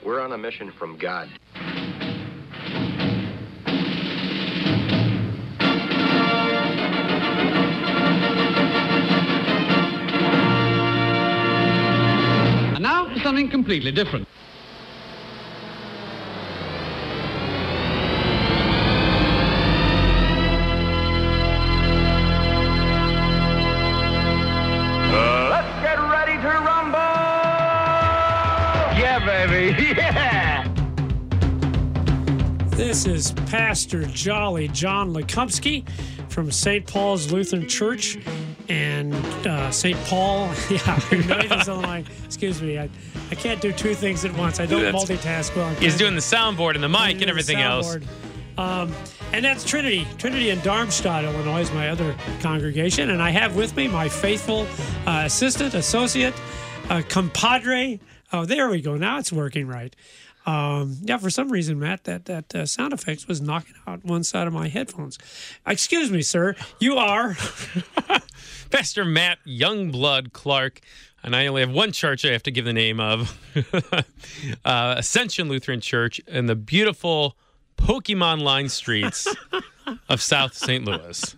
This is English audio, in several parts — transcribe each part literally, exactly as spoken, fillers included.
We're on a mission from God. And now for something completely different. This is Pastor Jolly John Lekumsky from Saint Paul's Lutheran Church and uh, Saint Paul. Yeah, Northeast Illinois. Excuse me. I, I can't do two things at once. I don't That's, multitask well. He's doing the soundboard and the mic and everything else. Um, and that's Trinity. Trinity in Darmstadt, Illinois is my other congregation. And I have with me my faithful uh, assistant, associate, uh, compadre. Oh, there we go. Now it's working right. Um, yeah, for some reason, Matt, that that uh, sound effects was knocking out one side of my headphones. Excuse me, sir. You are Pastor Matt Youngblood Clark, and I only have one church I have to give the name of, uh, Ascension Lutheran Church in the beautiful Pokemon line streets of South Saint Louis.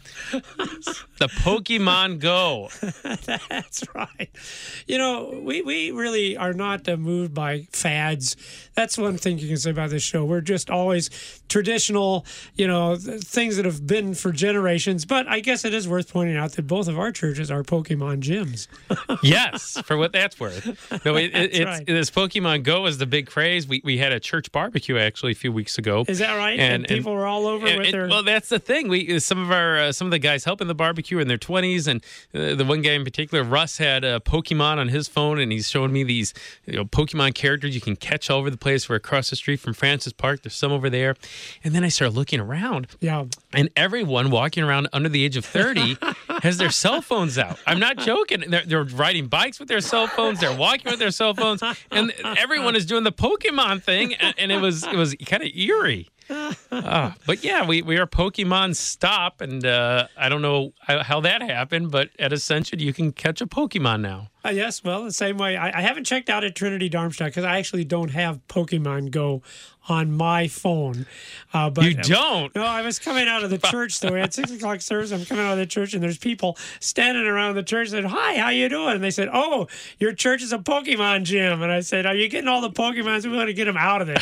The Pokemon Go. That's right. You know, we, we really are not uh, moved by fads. That's one thing you can say about this show. We're just always traditional, you know, th- things that have been for generations. But I guess it is worth pointing out that both of our churches are Pokemon gyms. Yes, for what that's worth. No, it, it, it's right. This Pokemon Go is the big craze. We we had a church barbecue actually a few weeks ago. Is that right? And, and people and, were all over and, with and, their. Well, that's the thing. We some of our uh, some of the guys helping the barbecue in their twenties, and uh, the one guy in particular, Russ, had a Pokemon on his phone, and he's showing me these you know Pokemon characters you can catch all over the place. We're across the street from Francis Park. There's some over there, and then I started looking around. Yeah, and everyone walking around under the age of thirty has their cell phones out. I'm not joking. They're, they're riding bikes with their cell phones. They're walking with their cell phones, and everyone is doing the Pokemon thing. And, and it was it was kind of eerie. Uh, but yeah, we, we are Pokemon Stop, and uh, I don't know how, how that happened, but at Ascension, you can catch a Pokemon now. Uh, yes, well, the same way. I, I haven't checked out at Trinity Darmstadt because I actually don't have Pokemon Go on my phone. Uh, but you don't? No, I was coming out of the church, though. We had six o'clock service. I'm coming out of the church, and there's people standing around the church and said, "Hi, how you doing?" And they said, "Oh, your church is a Pokemon gym." And I said, "Are you getting all the Pokemons? We want to get them out of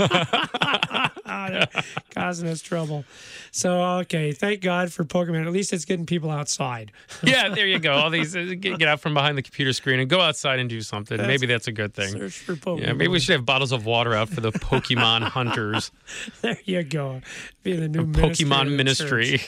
there." They're causing us trouble. So, okay, thank God for Pokemon. At least it's getting people outside. Yeah, there you go. All these uh, get, get out from behind the computer screen and go outside and do something. That's, maybe that's a good thing. Search for Pokemon. Yeah, maybe we should have bottles of water out for the Pokemon hunters. There you go. Be the new Pokemon ministry.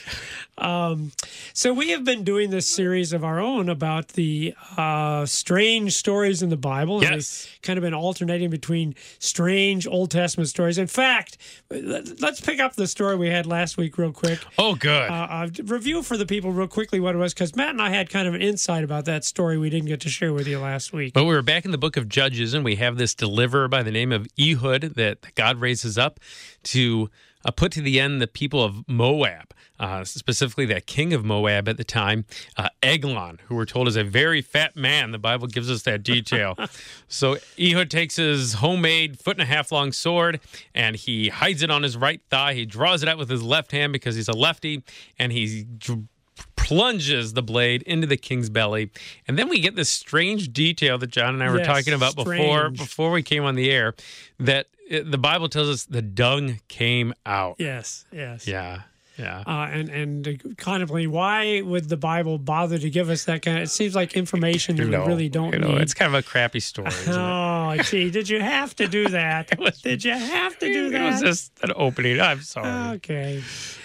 Um, so we have been doing this series of our own about the uh, strange stories in the Bible. Yes. And we've kind of been alternating between strange Old Testament stories. In fact, let's pick up the story we had last week real quick. Oh, good. Uh, uh, review for the people real quickly what it was, because Matt and I had kind of an insight about that story we didn't get to share with you last week. But we were back in the book of Judges, and we have this deliverer by the name of Ehud that God raises up to uh, put to the end the people of Moab, uh, specifically that king of Moab at the time, uh, Eglon, who we're told is a very fat man. The Bible gives us that detail. So Ehud takes his homemade foot and a half long sword, and he hides it on his right thigh. He draws it out with his left hand because he's a lefty, and he dr- plunges the blade into the king's belly. And then we get this strange detail that John and I were yes, talking about before before we came on the air, that it, the Bible tells us the dung came out. Yes, yes. Yeah, yeah. Uh, and, and contemplating, why would the Bible bother to give us that kind of, it seems like information that know, we really don't you know, need. It's kind of a crappy story, isn't oh, it? gee, did you have to do that? was, did you have to do that? It was just an opening. I'm sorry. Okay.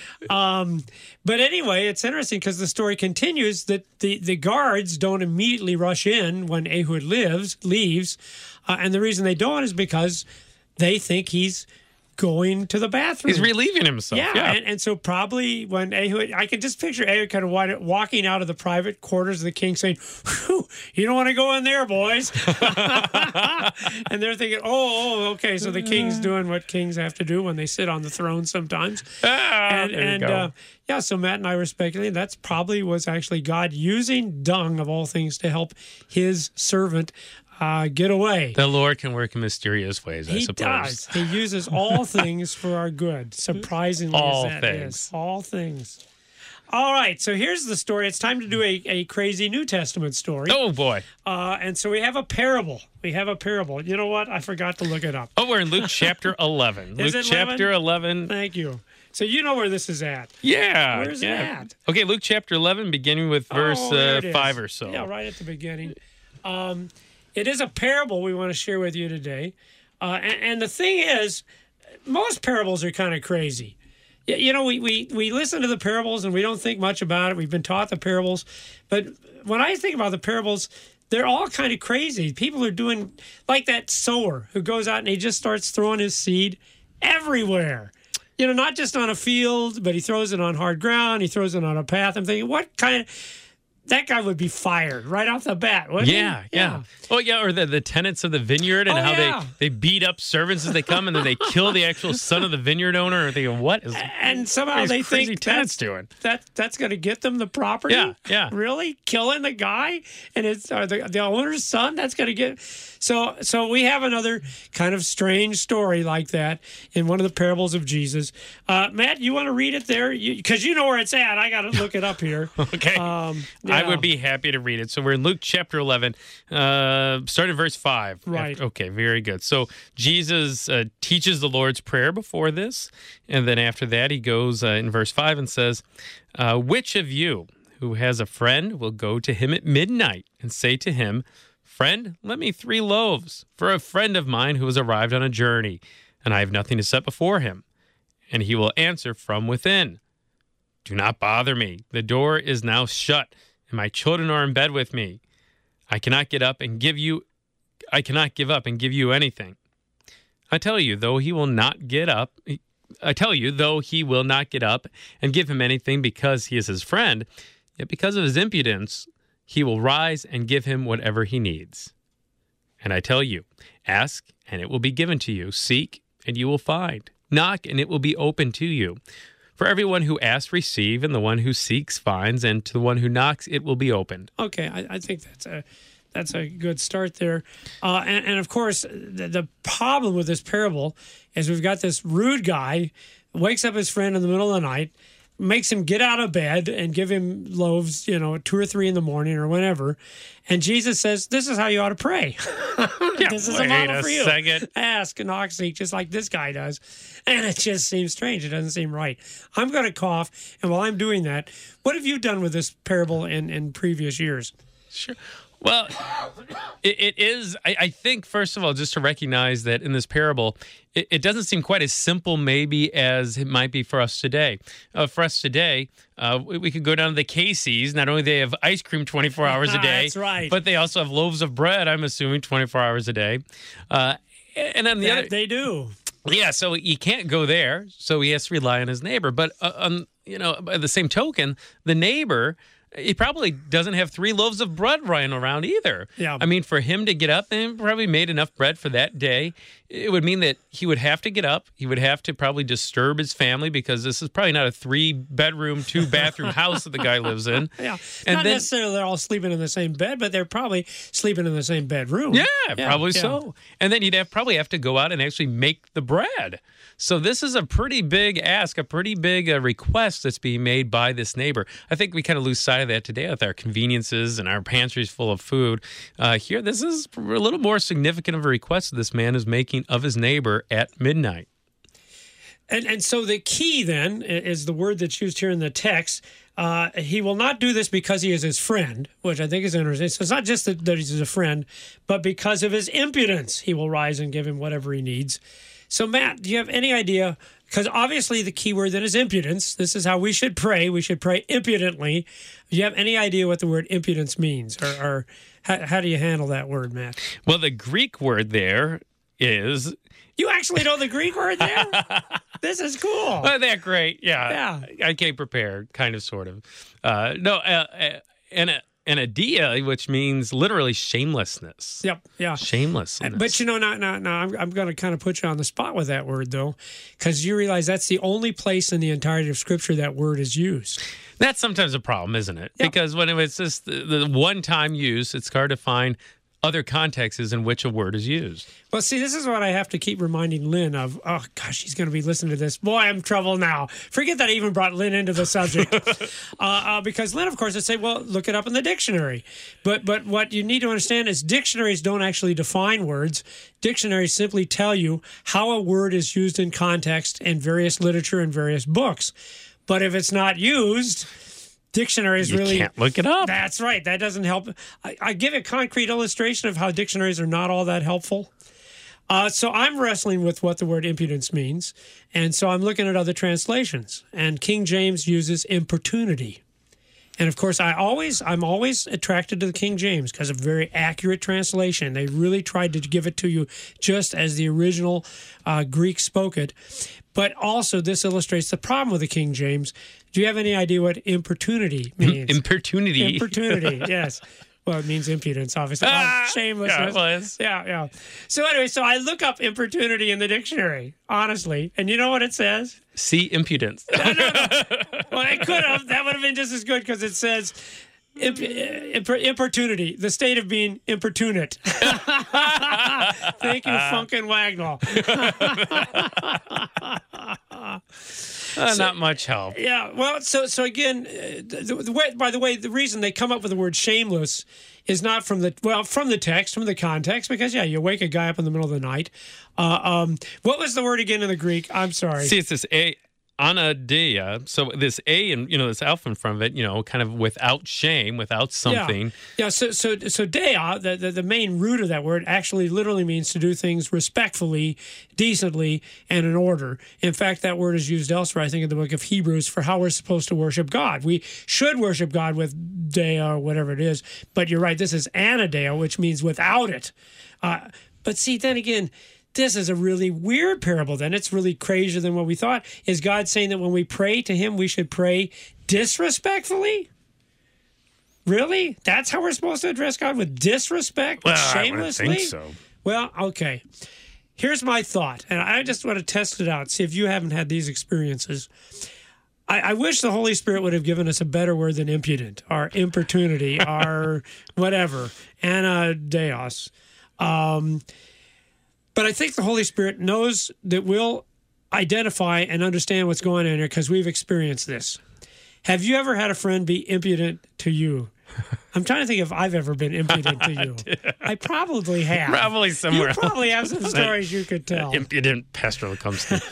Um, but anyway, it's interesting because the story continues that the, the guards don't immediately rush in when Ehud lives, leaves. Uh, and the reason they don't is because they think he's going to the bathroom. He's relieving himself. Yeah, yeah. And, and so probably when Ehud, I can just picture Ehud kind of walking out of the private quarters of the king saying, "Whew, you don't want to go in there, boys." And they're thinking, oh, oh, okay, so the king's doing what kings have to do when they sit on the throne sometimes. Ah, and there you and go. Uh, yeah, so Matt and I were speculating that's probably was actually God using dung, of all things, to help his servant uh, get away. The Lord can work in mysterious ways, I He suppose. does. He uses all things for our good, surprisingly All as that things. is. All things. All right, so here's the story. It's time to do a, a crazy New Testament story. Oh, boy. Uh, and so we have a parable. We have a parable. You know what? I forgot to look it up. Oh, we're in Luke chapter eleven. Is Luke it chapter eleven. Thank you. So you know where this is at. Yeah. Where's it yeah. at? Okay, Luke chapter eleven, beginning with verse Oh, there uh, it is. five or so. Yeah, right at the beginning. Um, it is a parable we want to share with you today. Uh, and, and the thing is, most parables are kind of crazy. Y- You know, we, we, we listen to the parables and we don't think much about it. We've been taught the parables. But when I think about the parables, they're all kind of crazy. People are doing, like that sower who goes out and he just starts throwing his seed everywhere. You know, not just on a field, but he throws it on hard ground. He throws it on a path. I'm thinking, what kind of... That guy would be fired right off the bat, wouldn't Yeah, he? yeah. Oh, yeah, or the, the tenants of the vineyard and Oh, how yeah. they, they beat up servants as they come and then they kill the actual son of the vineyard owner. And thinking, what is And somehow these they crazy think tenants that's, doing? that that's going to get them the property. Yeah, yeah. Really, killing the guy and it's uh, the the owner's son. That's going to get. So so we have another kind of strange story like that in one of the parables of Jesus. Uh, Matt, you want to read it there because you, you know where it's at. I got to look it up here. Okay. Um, I yeah. would be happy to read it. So we're in Luke chapter eleven, uh, start at verse five. Right. Okay, very good. So Jesus uh, teaches the Lord's Prayer before this. And then after that, he goes uh, in verse five and says, uh, which of you who has a friend will go to him at midnight and say to him, friend, let me three loaves for a friend of mine who has arrived on a journey, and I have nothing to set before him. And he will answer from within, do not bother me. The door is now shut, and my children are in bed with me. I cannot get up and give you, I cannot give up and give you anything. I tell you, though he will not get up, I tell you, though he will not get up and give him anything because he is his friend, yet because of his impudence, he will rise and give him whatever he needs. And I tell you, ask, and it will be given to you. Seek, and you will find. Knock, and it will be open to you. For everyone who asks, receive, and the one who seeks, finds, and to the one who knocks, it will be opened. Okay, I, I think that's a that's a good start there. Uh, and, and of course, the, the problem with this parable is we've got this rude guy wakes up his friend in the middle of the night, makes him get out of bed and give him loaves, you know, two or three in the morning or whenever. And Jesus says, this is how you ought to pray. Yeah, this is a wait model a for you. second. Ask, knock, seek, just like this guy does. And it just seems strange. It doesn't seem right. I'm going to cough. And while I'm doing that, what have you done with this parable in, in previous years? Sure. Well, it, it is, I, I think, first of all, just to recognize that in this parable, it, it doesn't seem quite as simple maybe as it might be for us today. Uh, for us today, uh, we, we could go down to the Casey's. Not only do they have ice cream twenty-four hours a day, That's right. but they also have loaves of bread, I'm assuming, twenty-four hours a day. Uh, and on the That other, they do. yeah, so you can't go there, so he has to rely on his neighbor. But uh, on, you know, by the same token, the neighbor, he probably doesn't have three loaves of bread lying around either. Yeah. I mean, for him to get up and probably made enough bread for that day, it would mean that he would have to get up. He would have to probably disturb his family because this is probably not a three-bedroom, two-bathroom house that the guy lives in. Yeah. And Not then- necessarily they're all sleeping in the same bed, but they're probably sleeping in the same bedroom. Yeah, Yeah, probably yeah. so. And then you'd have probably have to go out and actually make the bread. So this is a pretty big ask, a pretty big uh, request that's being made by this neighbor. I think we kind of lose sight of that today with our conveniences and our pantries full of food. Uh, here, this is a little more significant of a request that this man is making of his neighbor at midnight. And and so the key then is the word that's used here in the text. Uh, he will not do this because he is his friend, which I think is interesting. So it's not just that, that he's a friend, but because of his impudence, he will rise and give him whatever he needs. So Matt, do you have any idea? Because obviously the key word then is impudence. This is how we should pray. We should pray impudently. Do you have any idea what the word impudence means, or, or how, how do you handle that word, Matt? Well, the Greek word there is... You actually know the Greek word there? This is cool. Oh, that great. Yeah. Yeah. I came prepared, kind of, sort of. Uh, no, uh, uh, an, an adia, which means literally shamelessness. Yep. Yeah. Shamelessness. But you know, now, now, now I'm, I'm going to kind of put you on the spot with that word, though, because you realize that's the only place in the entirety of Scripture that word is used. That's sometimes a problem, isn't it? Yeah. Because when it's just the, the one-time use, it's hard to find other contexts in which a word is used. Well, see, this is what I have to keep reminding Lynn of. Oh, gosh, she's going to be listening to this. Boy, I'm in trouble now. Forget that I even brought Lynn into the subject. uh, uh, because Lynn, of course, would say, well, look it up in the dictionary. But but what you need to understand is dictionaries don't actually define words. Dictionaries simply tell you how a word is used in context in various literature and various books. But if it's not used, dictionaries you really can't look it up. That's right. That doesn't help. I, I give a concrete illustration of how dictionaries are not all that helpful. Uh, so I'm wrestling with what the word impudence means, and so I'm looking at other translations. And King James uses importunity, and of course, I always I'm always attracted to the King James because of very accurate translation. They really tried to give it to you just as the original uh, Greek spoke it. But also, this illustrates the problem with the King James. Do you have any idea what importunity means? Importunity. Importunity, yes. Well, it means impudence, obviously. Ah, oh, shamelessness. yeah, it was. yeah, yeah. So anyway, so I look up importunity in the dictionary, honestly, and you know what it says? See impudence. no, no, no. Well, it could have. That would have been just as good because it says imp- imp- importunity, the state of being importunate. Thank you, Funkin' Wagnall. Uh, so, not much help. Yeah. Well, so so again, uh, the, the way, by the way, the reason they come up with the word shameless is not from the well from the text, from the context, because yeah, you wake a guy up in the middle of the night. Uh, um, what was the word again in the Greek? I'm sorry. See, it's this a. Anadeia. So this A and, you know, this alpha in front of it, you know, kind of without shame, without something. Yeah, yeah so so so dea, the, the, the main root of that word actually literally means to do things respectfully, decently, and in order. In fact, that word is used elsewhere, I think, in the book of Hebrews for how we're supposed to worship God. We should worship God with dea or whatever it is. But you're right, this is anadeia, which means without it. Uh, but see, then again, this is a really weird parable then. It's really crazier than what we thought. Is God saying that when we pray to him, we should pray disrespectfully? Really? That's how we're supposed to address God, with disrespect? Well, shamelessly? I would think so. Well, okay. Here's my thought, and I just want to test it out, see if you haven't had these experiences. I, I wish the Holy Spirit would have given us a better word than impudent, or importunity, or whatever, anadeos. Um... But I think the Holy Spirit knows that we'll identify and understand what's going on here because we've experienced this. Have you ever had a friend be impudent to you? I'm trying to think if I've ever been impudent to you. I probably have. Probably somewhere You probably else. have some stories you could tell. Impudent pastoral comes to.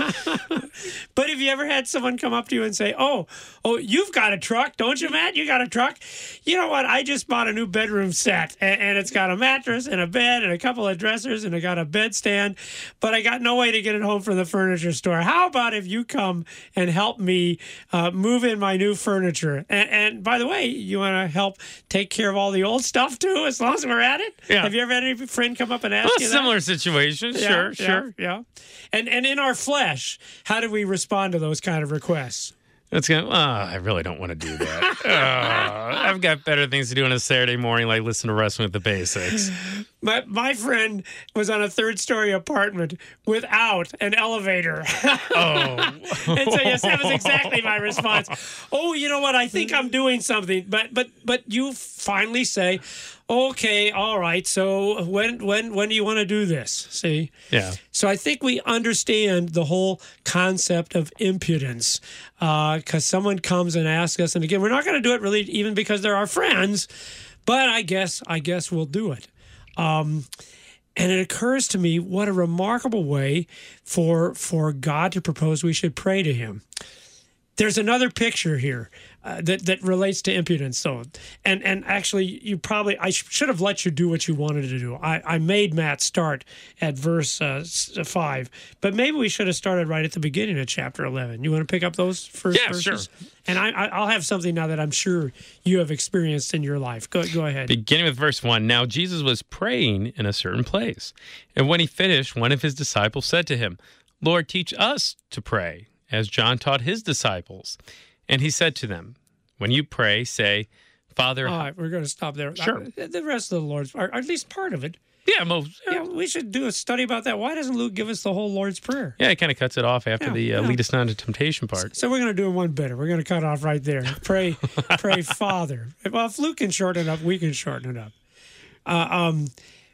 But have you ever had someone come up to you and say, oh, oh, you've got a truck, don't you, Matt? You got a truck? You know what? I just bought a new bedroom set, and, and it's got a mattress and a bed and a couple of dressers, and I got a bedstand, but I got no way to get it home from the furniture store. How about if you come and help me uh, move in my new furniture? And, and by the way, you want to help take care of all the old stuff, too, as long as we're at it? Yeah. Have you ever had any friend come up and ask Well, you that? similar situation. Yeah, Sure, yeah, sure. Yeah. And and in our flesh, how do we respond to those kind of requests? It's going, oh, I really don't want to do that. oh, I've got better things to do on a Saturday morning, like listen to Wrestling with the Basics. My my friend was on a third story apartment without an elevator. Oh. And so yes, that was exactly my response. Oh, you know what? I think I'm doing something. But but but you finally say, okay, all right. So when when when do you want to do this? See? Yeah. So I think we understand the whole concept of impudence because uh, someone comes and asks us, and again, we're not going to do it really even because they're our friends, but I guess I guess we'll do it. Um, and it occurs to me what a remarkable way for for God to propose we should pray to him. There's another picture here uh, that that relates to impudence, though, and and actually, you probably I sh- should have let you do what you wanted to do. I, I made Matt start at verse uh, five, but maybe we should have started right at the beginning of chapter eleven. You want to pick up those first Yeah, verses? sure. And I, I I'll have something now that I'm sure you have experienced in your life. Go go ahead. Beginning with verse one. Now Jesus was praying in a certain place, and when he finished, one of his disciples said to him, Lord, teach us to pray, as John taught his disciples. And he said to them, when you pray, say, Father... All right, we're going to stop there. Sure. Uh, The rest of the Lord's, or at least part of it. Yeah, most, Yeah, we should do a study about that. Why doesn't Luke give us the whole Lord's Prayer? yeah, it kind of cuts it off after Yeah, the uh, yeah. lead us not into temptation part. So we're going to do one better. We're going to cut off right there. Pray, pray, Father. Well, if Luke can shorten it up, we can shorten it up. Uh, um,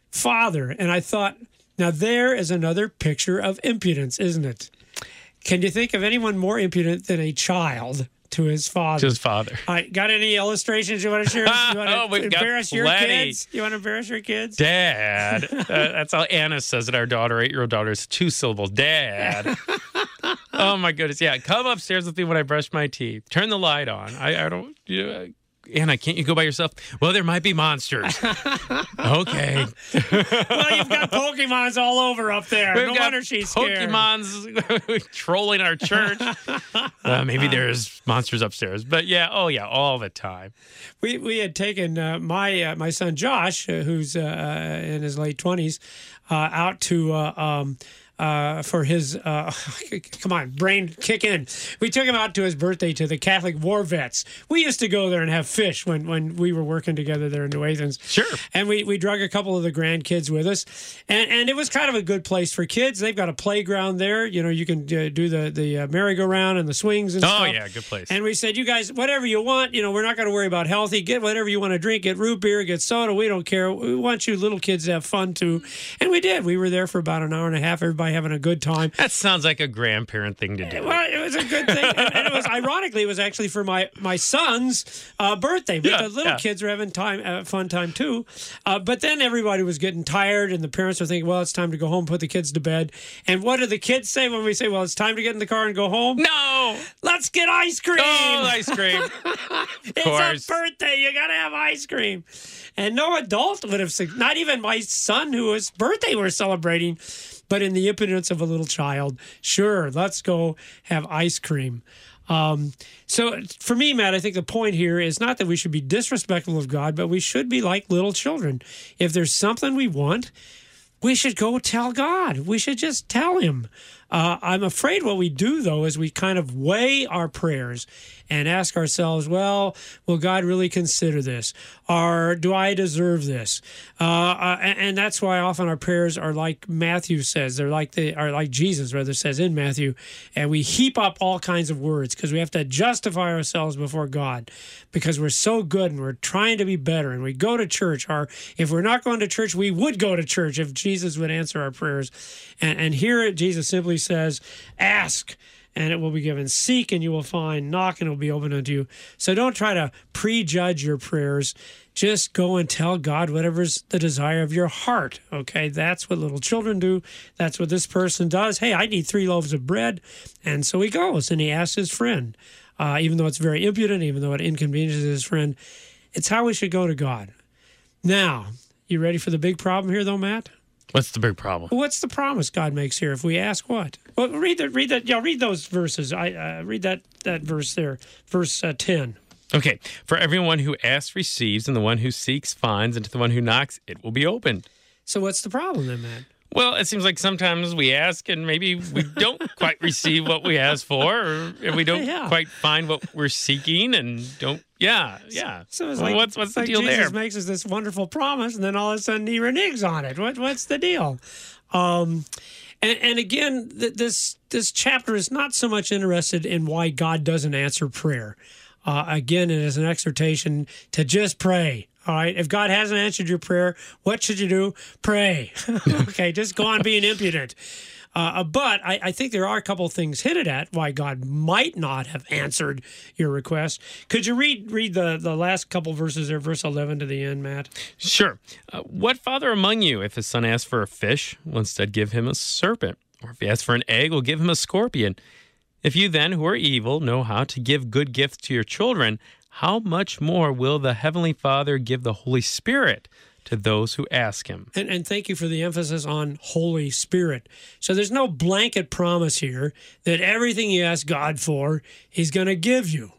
Father. And I thought, now there is another picture of impudence, isn't it? Can you think of anyone more impudent than a child to his father? To his father. All right, got any illustrations you want to share? You want to Oh, we've got embarrass your plenty. kids? You want to embarrass your kids? Dad. uh, that's how Anna says it. Our daughter, eight-year-old daughter, is two syllables. Dad. Oh, my goodness. Yeah, come upstairs with me when I brush my teeth. Turn the light on. I, I don't... You know, Anna, can't you go by yourself? Well, there might be monsters. Okay. Well, you've got Pokemons all over up there. We've no got wonder she's scared. Pokemons trolling our church. Uh, maybe there's monsters upstairs. But yeah, oh yeah, all the time. We we had taken uh, my uh, my son Josh, uh, who's uh, in his late twenties, uh, out to uh, um, uh, for his uh, come on, brain kick in. We took him out to his birthday to the Catholic War Vets. We used to go there and have fish when, when we were working together there in New Athens. Sure. And we, we drug a couple of the grandkids with us, and and it was kind of a good place for kids. They've got a playground there. You know, you can uh, do the the uh, merry-go-round and the swings and Oh stuff. yeah, good place. And we said, you guys, whatever you want, you know, we're not going to worry about healthy. Get whatever you want to drink. Get root beer, get soda. We don't care. We want you little kids to have fun too. And we did. We were there for about an hour and a half, everybody having a good time. That sounds like a grandparent thing to do. Well, it was a good thing. and, and it was, ironically, it was actually for my, my son's uh, birthday. But Yeah, the little yeah. kids were having time, uh, fun time too. Uh, but then everybody was getting tired, and the parents were thinking, well, it's time to go home, put the kids to bed. And what do the kids say when we say, well, it's time to get in the car and go home? No. Let's get ice cream. Oh, ice cream. It's course. a birthday. You got to have ice cream. And no adult would have, sug- not even my son, whose birthday we're celebrating, but in the impudence of a little child, sure, let's go have ice cream. Um, so for me, Matt, I think the point here is not that we should be disrespectful of God, but we should be like little children. If there's something we want, we should go tell God. We should just tell him. Uh, I'm afraid what we do, though, is we kind of weigh our prayers and ask ourselves, well, will God really consider this? Or do I deserve this? Uh, uh, and, and that's why often our prayers are like Matthew says. They're like they are like Jesus, rather, says in Matthew. And we heap up all kinds of words because we have to justify ourselves before God because we're so good and we're trying to be better. And we go to church. Or if we're not going to church, we would go to church if Jesus would answer our prayers. And, and here Jesus simply says, ask and it will be given. Seek and you will find. Knock and it will be opened unto you. So don't try to prejudge your prayers. Just go and tell God whatever's the desire of your heart. Okay, that's what little children do. That's what this person does. Hey, I need three loaves of bread. And so he goes and he asks his friend, uh, even though it's very impudent, even though it inconveniences his friend. It's how we should go to God. Now, you ready for the big problem here, though, Matt? What's the big problem? What's the promise God makes here if we ask what? Well, read that. Read that. Yeah, read those verses. I uh, read that that verse there, verse uh, ten. Okay. For everyone who asks receives, and the one who seeks finds, and to the one who knocks, it will be opened. So what's the problem then, man? Well, it seems like sometimes we ask and maybe we don't quite receive what we ask for, or if we don't Yeah. quite find what we're seeking and don't. Yeah, yeah. So it's Well, like what's what's it's the like deal Jesus there? makes us this wonderful promise, and then all of a sudden he reneges on it. What what's the deal? Um, and and again, th- this this chapter is not so much interested in why God doesn't answer prayer. Uh, again, it is an exhortation to just pray. All right. If God hasn't answered your prayer, what should you do? Pray. Okay. Just go on being impudent. Uh, but I, I think there are a couple of things hinted at why God might not have answered your request. Could you read read the, the last couple verses there, verse eleven to the end, Matt? Sure. Uh, what father among you, if his son asks for a fish, will instead give him a serpent? Or if he asks for an egg, will give him a scorpion? If you then, who are evil, know how to give good gifts to your children, how much more will the Heavenly Father give the Holy Spirit to those who ask him? And, and thank you for the emphasis on Holy Spirit. So there's no blanket promise here that everything you ask God for, he's going to give you.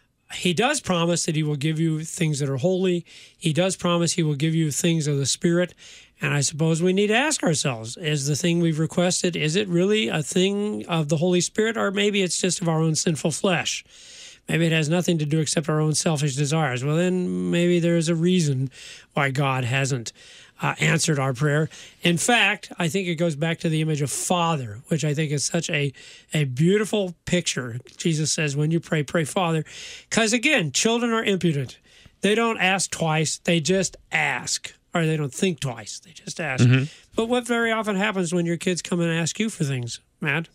He does promise that he will give you things that are holy. He does promise he will give you things of the Spirit. And I suppose we need to ask ourselves, is the thing we've requested, is it really a thing of the Holy Spirit, or maybe it's just of our own sinful flesh? Maybe it has nothing to do except our own selfish desires. Well, then maybe there's a reason why God hasn't uh, answered our prayer. In fact, I think it goes back to the image of Father, which I think is such a, a beautiful picture. Jesus says, when you pray, pray Father. Because again, children are impudent. They don't ask twice. They just ask. or they don't think twice. They just ask. Mm-hmm. But what very often happens when your kids come and ask you for things, Matt?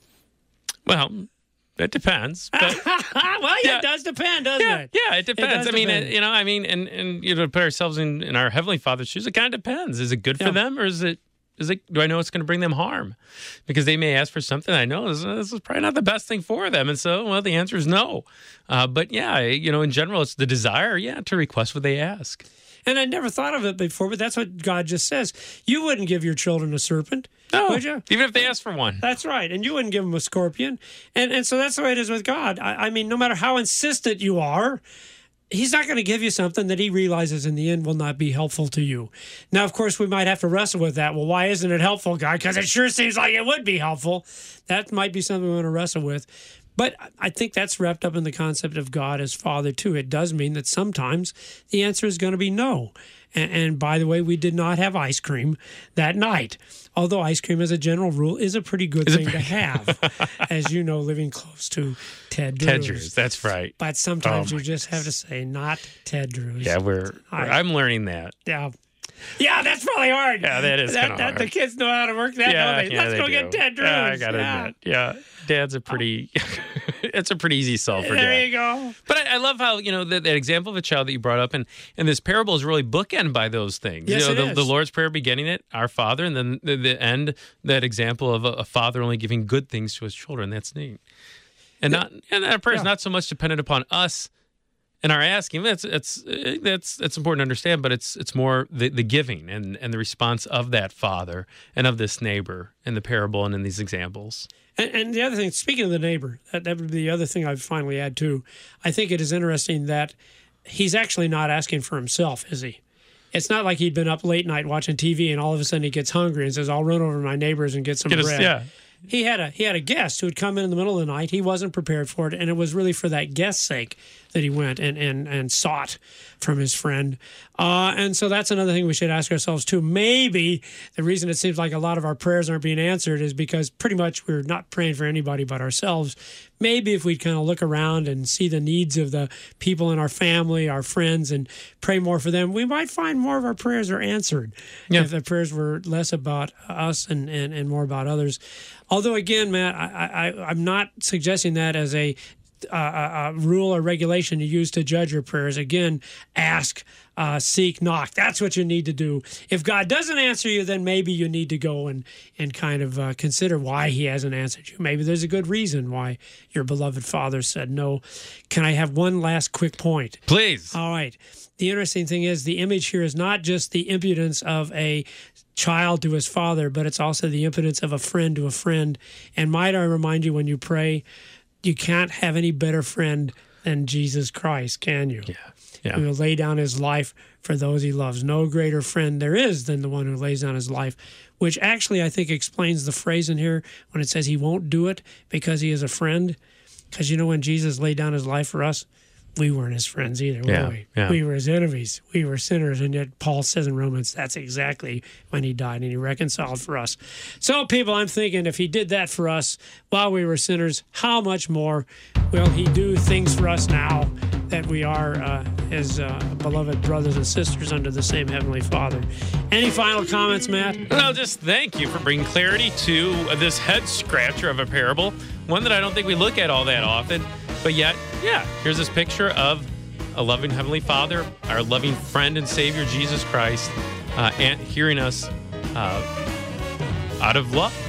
Well, it depends. But well, yeah, yeah. it does depend, doesn't yeah, it? yeah, it depends. does I mean, depend. it, you know, I mean, and and you know, to put ourselves in, in our Heavenly Father's shoes, it kind of depends. Is it good for Yeah. them, or is it? Is it? Do I know it's going to bring them harm? Because they may ask for something I know is this is probably not the best thing for them, and so well, the answer is no. Uh, but yeah, you know, in general, it's the desire, yeah, to request what they ask. And I never thought of it before, but that's what God just says. You wouldn't give your children a serpent, No, would you? even if they ask for one. That's right. And you wouldn't give them a scorpion. And and so that's the way it is with God. I, I mean, no matter how insistent you are, He's not going to give you something that He realizes in the end will not be helpful to you. Now, of course, we might have to wrestle with that. Well, why isn't it helpful, God? Because it sure seems like it would be helpful. That might be something we want to wrestle with. But I think that's wrapped up in the concept of God as Father, too. It does mean that sometimes the answer is going to be no. And, and by the way, we did not have ice cream that night. Although ice cream, as a general rule, is a pretty good Is it thing to have, as you know, living close to Ted Drew's. Ted Drew's, that's right. But sometimes Oh, you just have to say, not Ted Drew's. Yeah, we're, I- we're I'm learning that. Yeah. Yeah, that's probably hard. Yeah, that is that, kinda that, hard. The kids know how to work that, Yeah, don't they? yeah, Let's they go do. get Ted Drew's. Yeah, I gotta yeah. admit, yeah, Dad's a pretty, it's a pretty easy sell for There Dad. you go. But I, I love how, you know, that, that example of a child that you brought up, and, and this parable is really bookend by those things. Yes, you know, it the, is. the Lord's Prayer beginning it, Our Father, and then the, the end, that example of a, a father only giving good things to his children. That's neat. And not and that prayer is Yeah. not so much dependent upon us and our asking. That's that's that's that's important to understand, but it's it's more the, the giving and, and the response of that father and of this neighbor in the parable and in these examples. And, and the other thing, speaking of the neighbor, that, that would be the other thing I'd finally add too. I think it is interesting that he's actually not asking for himself, is he? It's not like he'd been up late night watching T V and all of a sudden he gets hungry and says, "I'll run over to my neighbors and get some Get us- bread." yeah. He had a he had a guest who had come in in the middle of the night. He wasn't prepared for it, and it was really for that guest's sake that he went and and and sought from his friend. Uh, and so that's another thing we should ask ourselves too. Maybe the reason it seems like a lot of our prayers aren't being answered is because pretty much we're not praying for anybody but ourselves. Maybe if we'd kind of look around and see the needs of the people in our family, our friends, and pray more for them, we might find more of our prayers are answered Yeah. if the prayers were less about us and, and, and more about others. Although, again, Matt, I, I, I'm not suggesting that as a, uh, a rule or regulation to use to judge your prayers. Again, ask, uh, seek, knock. That's what you need to do. If God doesn't answer you, then maybe you need to go and, and kind of uh, consider why He hasn't answered you. Maybe there's a good reason why your beloved Father said no. Can I have one last quick point? Please. All right. The interesting thing is the image here is not just the impudence of a child to his father, but it's also the impudence of a friend to a friend. And might I remind you, when you pray, you can't have any better friend than Jesus Christ, can you? Yeah. Yeah. Who will lay down his life for those he loves. No greater friend there is than the one who lays down his life, which actually I think explains the phrase in here when it says he won't do it because he is a friend. Because, you know, when Jesus laid down his life for us, we weren't his friends either, were Yeah, we? yeah. We were his enemies. We were sinners. And yet Paul says in Romans, that's exactly when he died and he reconciled for us. So, people, I'm thinking if he did that for us while we were sinners, how much more will he do things for us now that we are uh, his uh, beloved brothers and sisters under the same Heavenly Father? Any final comments, Matt? Well, just thank you for bringing clarity to this head scratcher of a parable, one that I don't think we look at all that often. But yet, yeah, here's this picture of a loving Heavenly Father, our loving friend and Savior, Jesus Christ, uh, and hearing us uh, out of love.